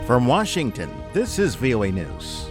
From Washington, this is VOA News.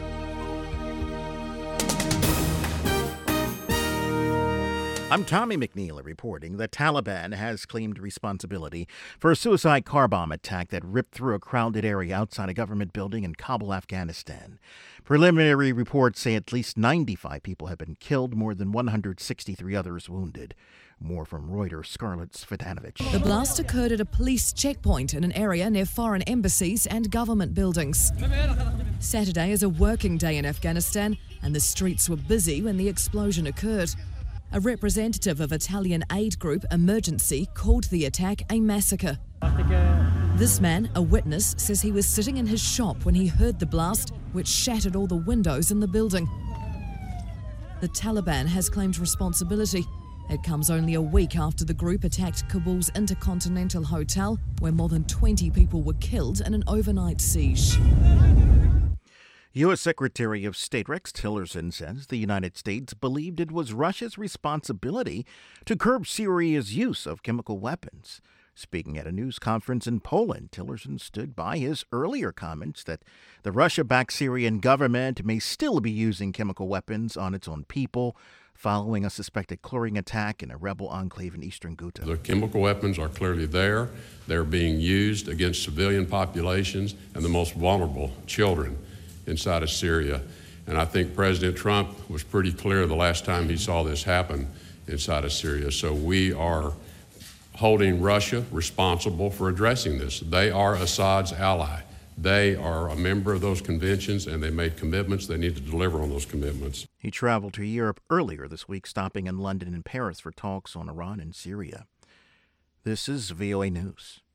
I'm Tommy McNeil reporting the Taliban has claimed responsibility for a suicide car bomb attack that ripped through a crowded area outside a government building in Kabul, Afghanistan. Preliminary reports say at least 95 people have been killed, more than 163 others wounded. More from Reuters' Scarlett Svetanovich. The blast occurred at a police checkpoint in an area near foreign embassies and government buildings. Saturday is a working day in Afghanistan, and the streets were busy when the explosion occurred. A representative of Italian aid group Emergency called the attack a massacre. This man, a witness, says he was sitting in his shop when he heard the blast, which shattered all the windows in the building. The Taliban has claimed responsibility. It comes only a week after the group attacked Kabul's Intercontinental Hotel, where more than 20 people were killed in an overnight siege. U.S. Secretary of State Rex Tillerson says the United States believed it was Russia's responsibility to curb Syria's use of chemical weapons. Speaking at a news conference in Poland, Tillerson stood by his earlier comments that the Russia-backed Syrian government may still be using chemical weapons on its own people, following a suspected chlorine attack in a rebel enclave in eastern Ghouta. The chemical weapons are clearly there. They're being used against civilian populations and the most vulnerable, children, inside of Syria. And I think President Trump was pretty clear the last time he saw this happen inside of Syria. So we are holding Russia responsible for addressing this. They are Assad's ally. They are a member of those conventions, and they made commitments. They need to deliver on those commitments. He traveled to Europe earlier this week, stopping in London and Paris for talks on Iran and Syria. This is VOA News.